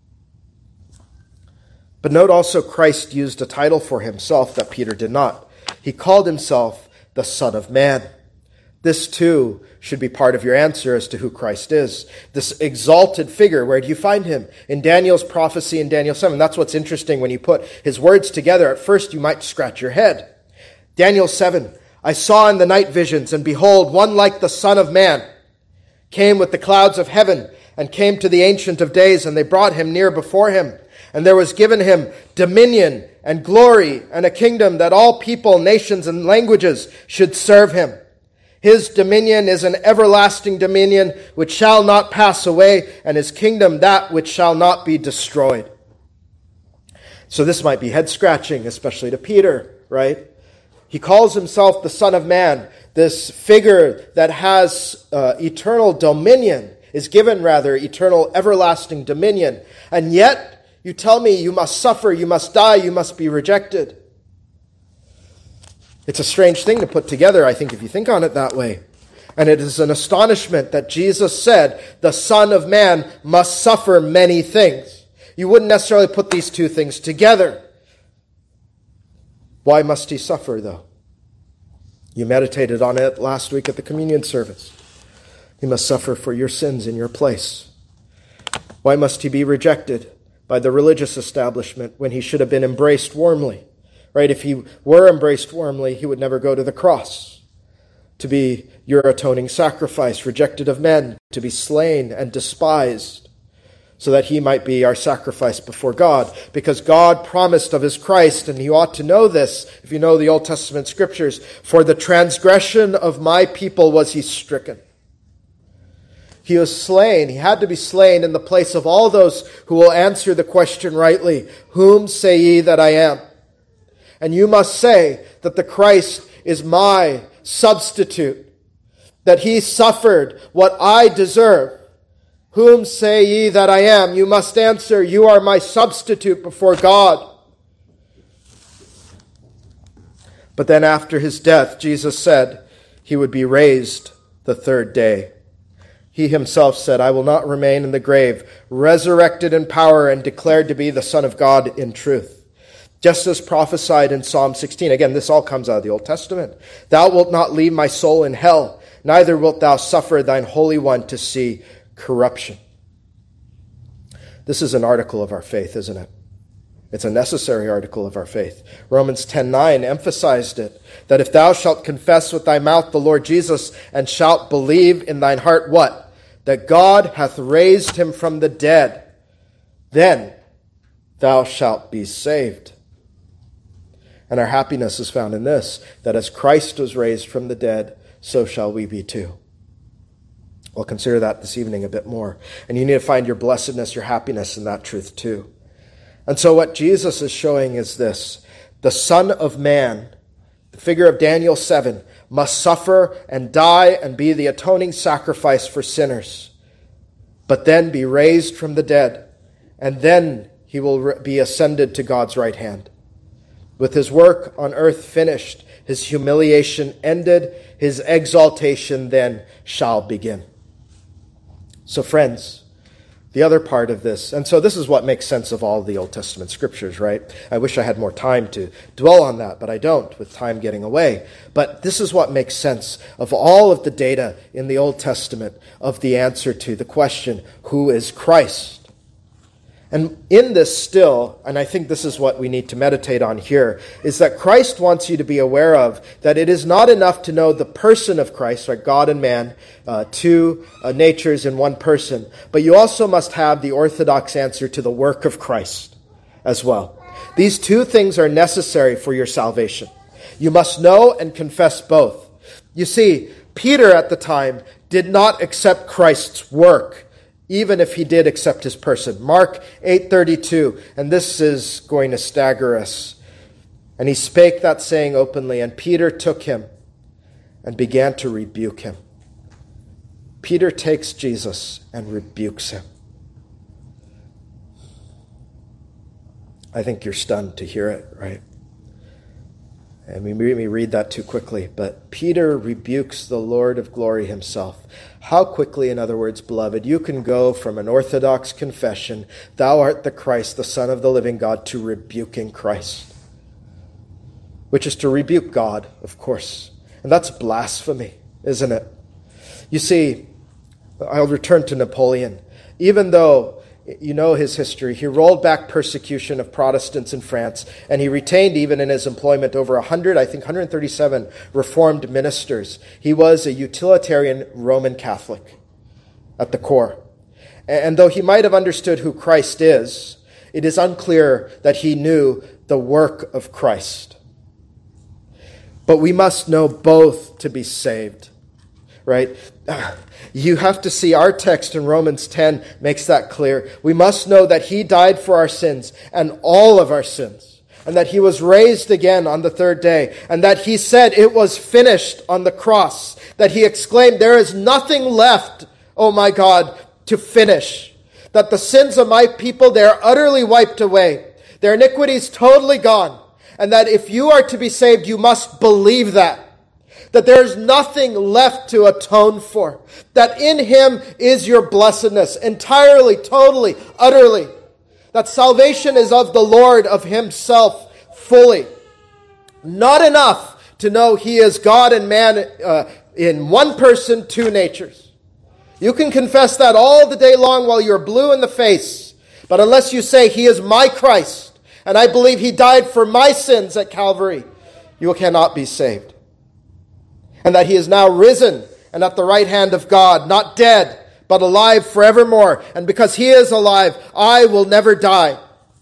But note also Christ used a title for himself that Peter did not. He called himself the Son of Man. This too should be part of your answer as to who Christ is. This exalted figure, where do you find him? In Daniel's prophecy in Daniel seven. That's what's interesting when you put his words together. At first you might scratch your head. Daniel seven, "I saw in the night visions, and behold, one like the Son of Man came with the clouds of heaven, and came to the Ancient of Days, and they brought him near before him. And there was given him dominion and glory and a kingdom, that all people, nations, and languages should serve him. His dominion is an everlasting dominion which shall not pass away, and his kingdom that which shall not be destroyed." So this might be head-scratching, especially to Peter, right? He calls himself the Son of Man, this figure that has uh, eternal dominion, is given rather eternal everlasting dominion. And yet, you tell me you must suffer, you must die, you must be rejected. It's a strange thing to put together, I think, if you think on it that way. And it is an astonishment that Jesus said the Son of Man must suffer many things. You wouldn't necessarily put these two things together. Why must he suffer, though? You meditated on it last week at the communion service. He must suffer for your sins in your place. Why must he be rejected by the religious establishment when he should have been embraced warmly? Right? If he were embraced warmly, he would never go to the cross to be your atoning sacrifice, rejected of men, to be slain and despised, so that he might be our sacrifice before God. Because God promised of his Christ, and you ought to know this if you know the Old Testament scriptures, "For the transgression of my people was he stricken." He was slain. He had to be slain in the place of all those who will answer the question rightly, "Whom say ye that I am?" And you must say that the Christ is my substitute, that he suffered what I deserve. "Whom say ye that I am?" You must answer, "You are my substitute before God." But then after his death, Jesus said he would be raised the third day. He himself said, "I will not remain in the grave," resurrected in power and declared to be the Son of God in truth. Just as prophesied in Psalm sixteen. Again, this all comes out of the Old Testament. "Thou wilt not leave my soul in hell, neither wilt thou suffer thine Holy One to see corruption." This is an article of our faith, isn't it? It's a necessary article of our faith. Romans ten nine emphasized it, that if thou shalt confess with thy mouth the Lord Jesus, and shalt believe in thine heart what? That God hath raised him from the dead, then thou shalt be saved. And our happiness is found in this, that as Christ was raised from the dead, so shall we be too. We'll consider that this evening a bit more. And you need to find your blessedness, your happiness in that truth too. And so what Jesus is showing is this: the Son of Man, the figure of Daniel seven, must suffer and die and be the atoning sacrifice for sinners, but then be raised from the dead, and then he will be ascended to God's right hand. With his work on earth finished, his humiliation ended, his exaltation then shall begin. So friends, the other part of this, and so this is what makes sense of all the Old Testament scriptures, right? I wish I had more time to dwell on that, but I don't, with time getting away. But this is what makes sense of all of the data in the Old Testament of the answer to the question, who is Christ? And in this still, and I think this is what we need to meditate on here, is that Christ wants you to be aware of that it is not enough to know the person of Christ, right, God and man, uh, two uh, natures in one person, but you also must have the orthodox answer to the work of Christ as well. These two things are necessary for your salvation. You must know and confess both. You see, Peter at the time did not accept Christ's work, even if he did accept his person. Mark eight thirty-two, and this is going to stagger us. And he spake that saying openly, and Peter took him and began to rebuke him. Peter takes Jesus and rebukes him. I think you're stunned to hear it, right? And we may read that too quickly, but Peter rebukes the Lord of glory himself. How quickly, in other words, beloved, you can go from an orthodox confession, thou art the Christ, the Son of the living God, to rebuking Christ, which is to rebuke God, of course. And that's blasphemy, isn't it? You see, I'll return to Napoleon. Even though you know his history, he rolled back persecution of Protestants in France, and he retained, even in his employment, over one hundred, I think one hundred thirty-seven Reformed ministers. He was a utilitarian Roman Catholic at the core. And though he might have understood who Christ is, it is unclear that he knew the work of Christ. But we must know both to be saved, right? You have to see our text in Romans ten makes that clear. We must know that he died for our sins and all of our sins, and that he was raised again on the third day, and that he said it was finished on the cross, that he exclaimed, there is nothing left, oh my God, to finish, that the sins of my people, they are utterly wiped away, their iniquities totally gone, and that if you are to be saved, you must believe that. That there is nothing left to atone for. That in him is your blessedness, entirely, totally, utterly. That salvation is of the Lord, of himself, fully. Not enough to know he is God and man uh, in one person, two natures. You can confess that all the day long while you're blue in the face. But unless you say, he is my Christ, and I believe he died for my sins at Calvary, you cannot be saved. And that he is now risen and at the right hand of God, not dead, but alive forevermore. And because he is alive, I will never die.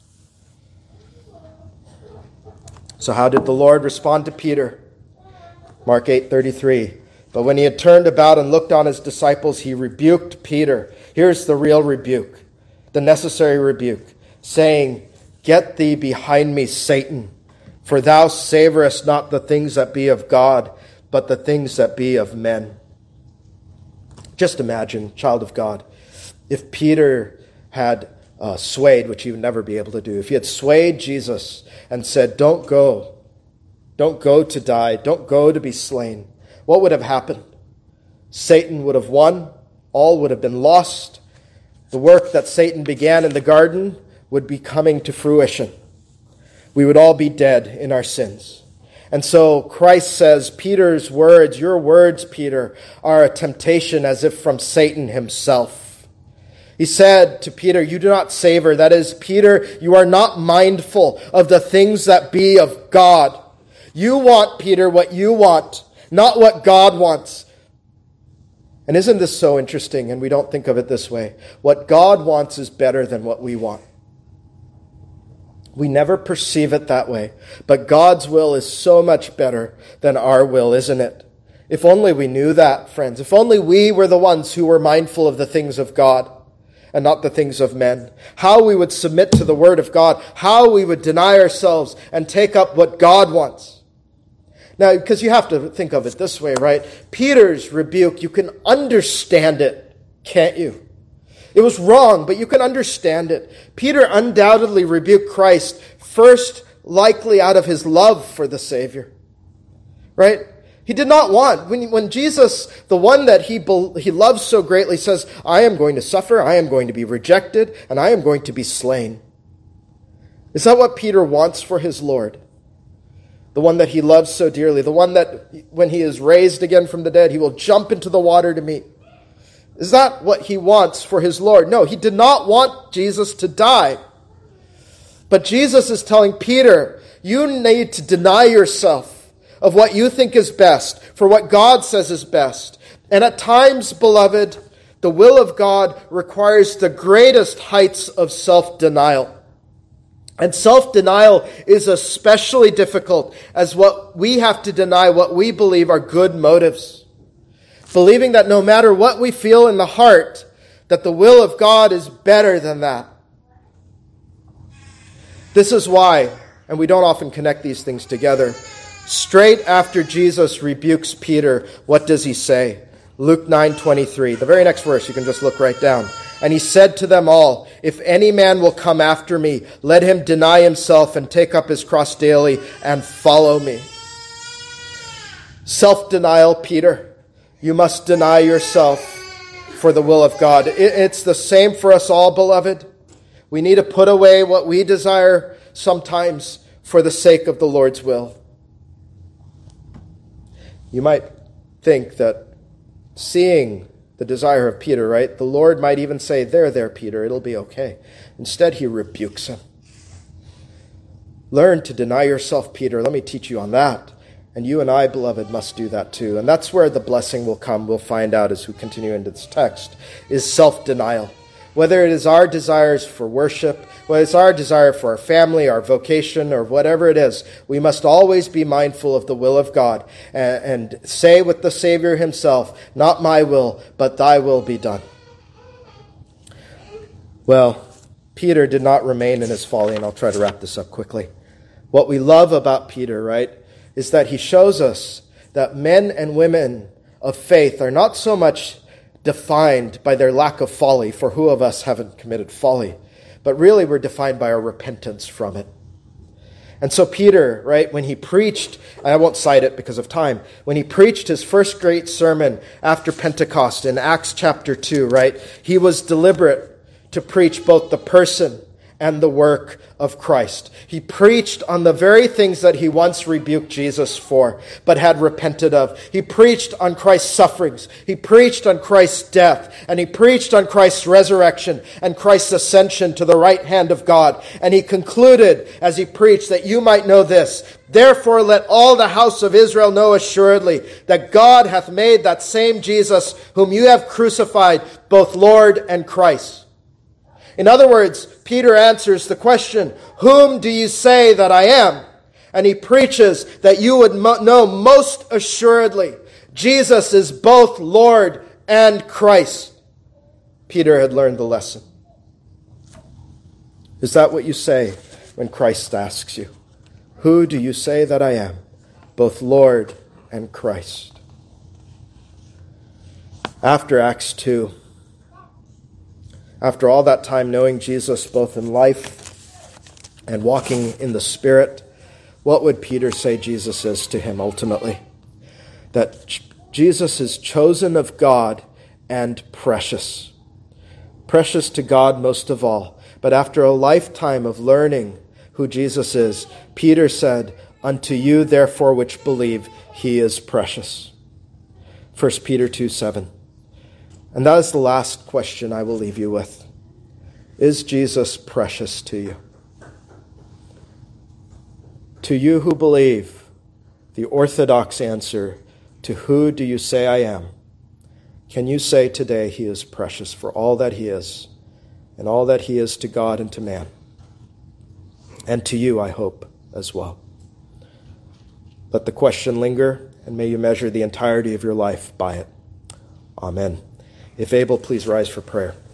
So how did the Lord respond to Peter? Mark eight thirty-three. But when he had turned about and looked on his disciples, he rebuked Peter. Here's the real rebuke, the necessary rebuke, saying, get thee behind me, Satan, for thou savorest not the things that be of God, but the things that be of men. Just imagine, child of God, if Peter had uh, swayed, which he would never be able to do, if he had swayed Jesus and said, don't go, don't go to die, don't go to be slain, what would have happened? Satan would have won, all would have been lost. The work that Satan began in the garden would be coming to fruition. We would all be dead in our sins. And so Christ says, Peter's words, your words, Peter, are a temptation as if from Satan himself. He said to Peter, you do not savor. That is, Peter, you are not mindful of the things that be of God. You want, Peter, what you want, not what God wants. And isn't this so interesting? And we don't think of it this way. What God wants is better than what we want. We never perceive it that way. But God's will is so much better than our will, isn't it? If only we knew that, friends. If only we were the ones who were mindful of the things of God and not the things of men. How we would submit to the word of God. How we would deny ourselves and take up what God wants. Now, because you have to think of it this way, right? Peter's rebuke, you can understand it, can't you? It was wrong, but you can understand it. Peter undoubtedly rebuked Christ, first likely out of his love for the Savior. Right? He did not want, when, when Jesus, the one that he, he loves so greatly, says, I am going to suffer, I am going to be rejected, and I am going to be slain. Is that what Peter wants for his Lord? The one that he loves so dearly, the one that when he is raised again from the dead, he will jump into the water to meet. Is that what he wants for his Lord? No, he did not want Jesus to die. But Jesus is telling Peter, you need to deny yourself of what you think is best for what God says is best. And at times, beloved, the will of God requires the greatest heights of self-denial. And self-denial is especially difficult as what we have to deny what we believe are good motives. Believing that no matter what we feel in the heart, that the will of God is better than that. This is why, and we don't often connect these things together, straight after Jesus rebukes Peter, what does he say? Luke nine twenty-three, the very next verse, you can just look right down. And he said to them all, if any man will come after me, let him deny himself and take up his cross daily and follow me. Self-denial, Peter. You must deny yourself for the will of God. It's the same for us all, beloved. We need to put away what we desire sometimes for the sake of the Lord's will. You might think that seeing the desire of Peter, right? The Lord might even say, there, there, Peter, it'll be okay. Instead, he rebukes him. Learn to deny yourself, Peter. Let me teach you on that. And you and I, beloved, must do that too. And that's where the blessing will come. We'll find out as we continue into this text, is self-denial. Whether it is our desires for worship, whether it's our desire for our family, our vocation, or whatever it is, we must always be mindful of the will of God and, and say with the Savior himself, not my will, but thy will be done. Well, Peter did not remain in his folly, and I'll try to wrap this up quickly. What we love about Peter, right, is that he shows us that men and women of faith are not so much defined by their lack of folly, for who of us haven't committed folly? But really we're defined by our repentance from it. And so Peter, right, when he preached, and I won't cite it because of time, when he preached his first great sermon after Pentecost in Acts chapter two, right, he was deliberate to preach both the person and the work of Christ. He preached on the very things that he once rebuked Jesus for, but had repented of. He preached on Christ's sufferings. He preached on Christ's death. And he preached on Christ's resurrection and Christ's ascension to the right hand of God. And he concluded as he preached that you might know this, therefore let all the house of Israel know assuredly that God hath made that same Jesus whom you have crucified both Lord and Christ. In other words, Peter answers the question, whom do you say that I am? And he preaches that you would mo- know most assuredly Jesus is both Lord and Christ. Peter had learned the lesson. Is that what you say when Christ asks you? Who do you say that I am? Both Lord and Christ. After Acts two, after all that time knowing Jesus both in life and walking in the Spirit, what would Peter say Jesus is to him ultimately? That Jesus is chosen of God and precious. Precious to God most of all. But after a lifetime of learning who Jesus is, Peter said, unto you therefore which believe, he is precious. First Peter two seven. And that is the last question I will leave you with. Is Jesus precious to you? To you who believe, the orthodox answer to who do you say I am? Can you say today he is precious for all that he is and all that he is to God and to man? And to you, I hope, as well. Let the question linger, and may you measure the entirety of your life by it. Amen. If able, please rise for prayer.